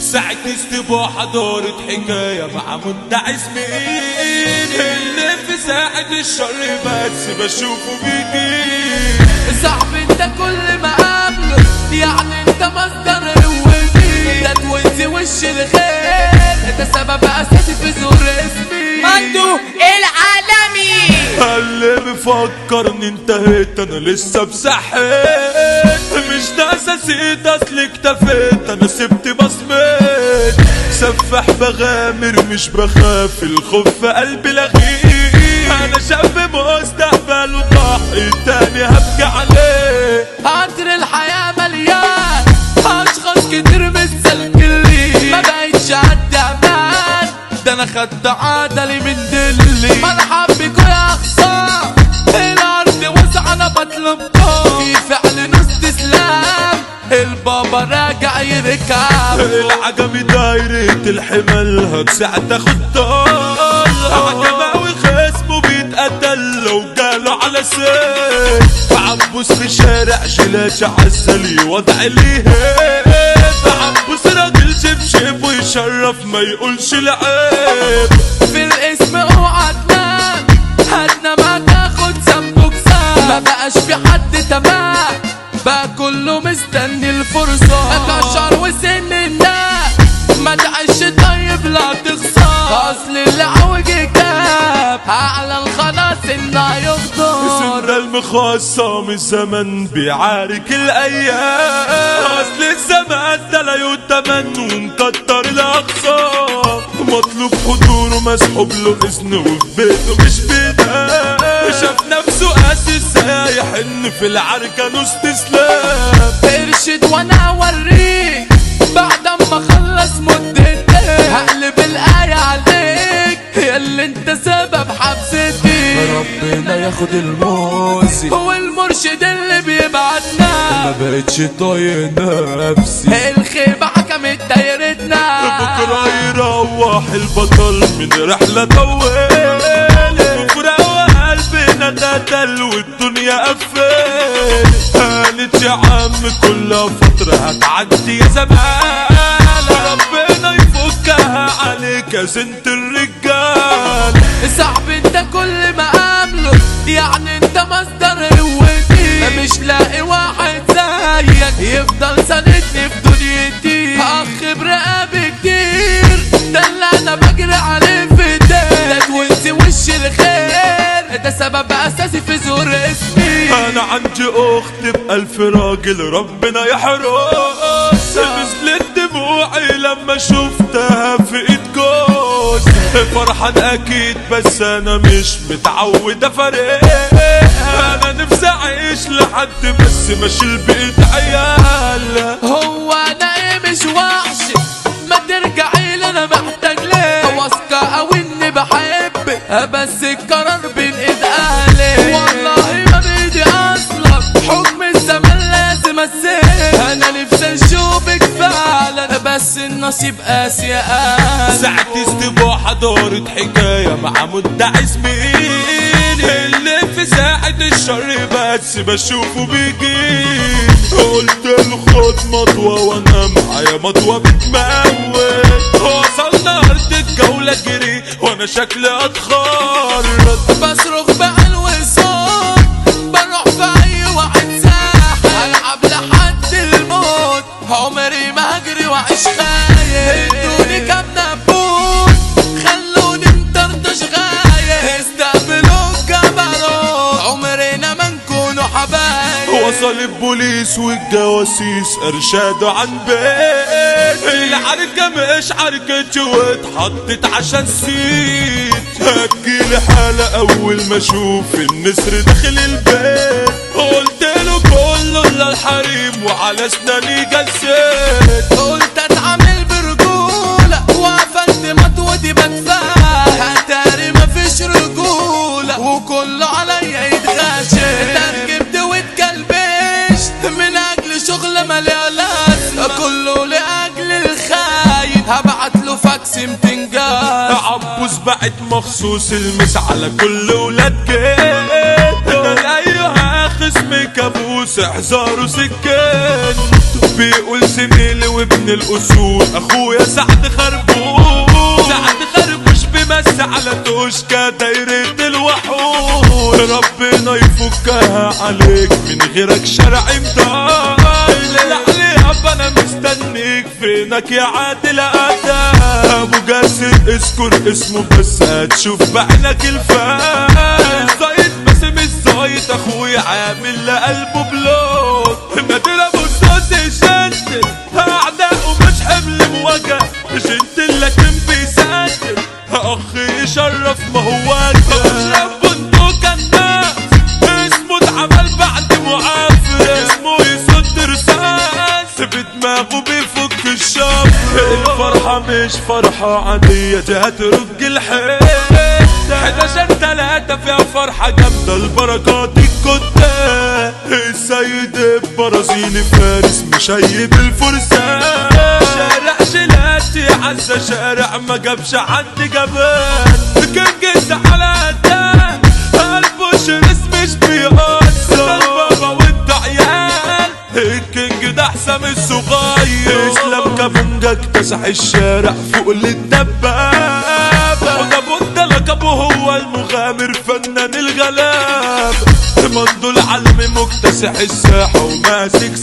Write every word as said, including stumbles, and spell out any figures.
ساعة استباحة دارت حكاية مع مدعي اسمين اللي في ساعة الشر بس بشوفه بيجي. صاحبي انت كل ما قابله يعني انت مصدر قوتي، ده توزي وش الخير، انت سبب اساسي في ظهور اسمي مندو العالمي. اللي بفكرني انتهيت انا لسه بصحيت، مش ده اساسيت اصل اكتفيت انا سبت بصمت، سفاح بغامر مش بخاف الخوف في قلبي لغيه، انا شاب مستقبل وضحي تاني هبكي عليه. قطر الحياة مليان اشخاص كتير متسلكلي، ما بقتش عندي امان، ده انا خدت عدلي من دلي. مرحب بكم يا اخصام، الارض واسعة انا بطلبكم، في فعل نص اسلام البابا راجع يركب. العجمي دايرة الحمل هتساعد تاخد طار، عجماوي خصمه بيتقتل لو جاله على سيف، عبوس في شارع جلاش عسلي وضع ليه، عبوس راجل شبشب ويشرف ما يقولش العيب. في الاسم اوعى تنام، هاتنا ما تاخد ذنبك سام، ما بقاش في حد تمام، بقى كله مستني الفرصة، كشر وسن الناس ما تعيش طيب لا تخسر، اصل اللي عوج كتاب على الخلاص انه يفضل. سن المخصم الزمن بيعارك الايام، اصل الزمان ده لا يتمن ومكتر الاقسام، مطلوب حضوره مسحوب له اذن وفي بيته مش بيداه، شاف نفسه قاسي ازاي يحن في العركة نص تسلام. ارشد وانا اوريك بعد ما خلص مدتي، هقلب الآية عليك يا اللي انت سبب حبستي، ربنا ياخد الموسي، هو المرشد اللي بيبعتنا، ما بقتش طايق نفسي، الخيبة حكمت دايرتنا، بكرة يروح البطل من رحلة طويلة، بكرة قلبنا تقتل والدنيا قفل، هانت يا عم كل فترة هتعدي يا زمان، ربنا يفكها عليك يا زنت الرجال. صاحبي انت كل ما قابله يعني انت مصدر قوتي، مش لاقي واحد زيك يفضل ساندني في دنيتي، اخ برقابي كتير ده اللي انا بجري عليه في ايديه، ده تونسي وش الخير، ده سبب اساسي في ظهور اسمي. انا عندي اخت بألف راجل ربنا يحرس، نزلت دموعي لما شفتها في ايد جوز، فرحان اكيد بس انا مش متعود افرق، انا نفسي اعيش لحد بس ماشي بايد عيال. هو انا ايه مش وحش ما ترجعي لي انا محتاج ليه، واثقة او اني بحبك بس القرار بين ايد اهلي، والله ما بايدي اصلا حكم الزمن لازم اسيب، انا نفسي اشوفك فعلا بس النصيب قاسي يا اهلي. ساعة استباحة دارت حكاية مع مدعي اسمين اللي في ساعة الشر بس بشوفه بيجي، قلت له خد مطوة وانا معايا مطوة بتموت، وصلنا ارض الجولة جري وانا شكلي اتخرج، بصرخ بعلو الصوت بروح في اي واحد ساحة، العب لحد الموت عمري ما اجري واعيش خايف، ادوني كام نبوت خلوني مطرطش غايب، استقبلوا الجبروت عمرنا ما نكونوا حبايب. وصل البوليس والجواسيس ارشادوا عن بيت، العركة مش عركتي واتحطت عشان سيت، هتجيلي حالة اول ما اشوف النسر داخل البيت، قلت له كله الا الحريم وعلى اسناني جسيت، قلت اتعامل برجولة وقفلت مطوتي بدفع، هتاري مفيش رجولة وكله عليا يتغاشى، تركبت واتكلبشت من اجل شغل مليالات، كله لاجل الخاين هبعت له فاكس متنجان. عبوس بعت مخصوص المس على كل ولاد جيت، انا لايها خصم كابوس احذروا سكين، بيقول زميلي وابن الاصول اخويا سعد خربوش. سعد خربوش بمس على توشكا دايرة الوحوش. ربنا يفكها عليك من غيرك شرع مضايل. عليها انا مستنيك فينك يا عادل ادم. ابو جاسر اذكر اسمه بس هتشوف بعينك الفان. زايد بس مش زايد اخويا عامل لقلبه بلوك. نادر ابو الصوت يشنتل اعداءه مش حمل مواجهه. جنتل لكن بيسجل اخ يشرف ما هو اشرف بندق الناس. اسمه اتعمل بعد معافر. اسمه يصد رصاص بدماغه بيفك الشفر. الفرحة مش فرحة عادية دي هترج الحيط. حداشر تلاتة فيها فرحة جامدة البركات الكتاب. السيد البرازيلي فارس مشيب الفرسان. شارع شلاتي عزة شارع ما جابش حد جبان. كنجز على قدام قلبه شرس مش بيقصر. البابا وانت عيال الكينج ده حسام الصغير. اسلام كابونجا اكتسح الشارع فوق للدبابة. وده بودة لقبه هو المغامر فنان الغلاب. مندو العالمي مكتسح الساحة وماسك